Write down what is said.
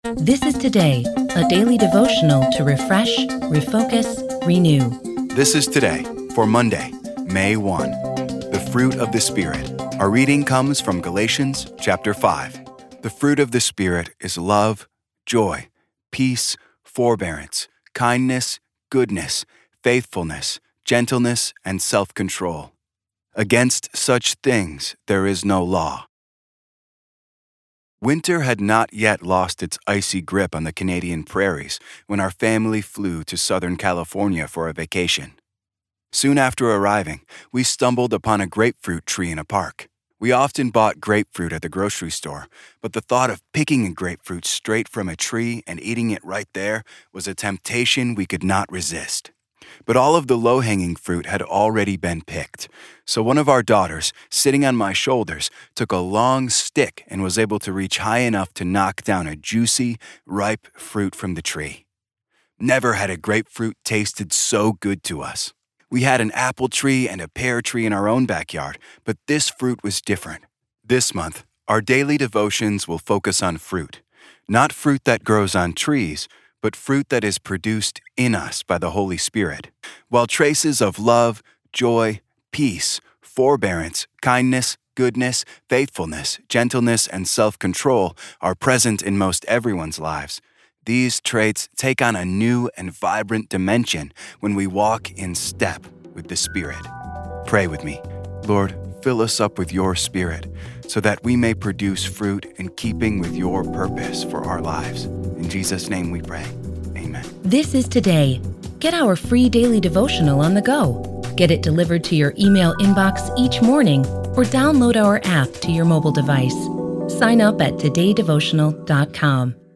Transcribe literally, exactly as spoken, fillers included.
This is Today, a daily devotional to refresh, refocus, renew. This is Today for Monday, May first. The fruit of the Spirit. Our reading comes from Galatians chapter five. The fruit of the Spirit is love, joy, peace, forbearance, kindness, goodness, faithfulness, gentleness, and self-control. Against such things there is no law. Winter had not yet lost its icy grip on the Canadian prairies when our family flew to Southern California for a vacation. Soon after arriving, we stumbled upon a grapefruit tree in a park. We often bought grapefruit at the grocery store, but the thought of picking a grapefruit straight from a tree and eating it right there was a temptation we could not resist. But all of the low-hanging fruit had already been picked, so one of our daughters, sitting on my shoulders, took a long stick and was able to reach high enough to knock down a juicy, ripe fruit from the tree. Never had a grapefruit tasted so good to us. We had an apple tree and a pear tree in our own backyard, but this fruit was different. This month, our daily devotions will focus on fruit, not fruit that grows on trees, but fruit that is produced in us by the Holy Spirit. While traces of love, joy, peace, forbearance, kindness, goodness, faithfulness, gentleness, and self-control are present in most everyone's lives, these traits take on a new and vibrant dimension when we walk in step with the Spirit. Pray with me. Lord, fill us up with your Spirit so that we may produce fruit in keeping with your purpose for our lives. In Jesus' name we pray. Amen. This is Today. Get our free daily devotional on the go. Get it delivered to your email inbox each morning or download our app to your mobile device. Sign up at today devotional dot com.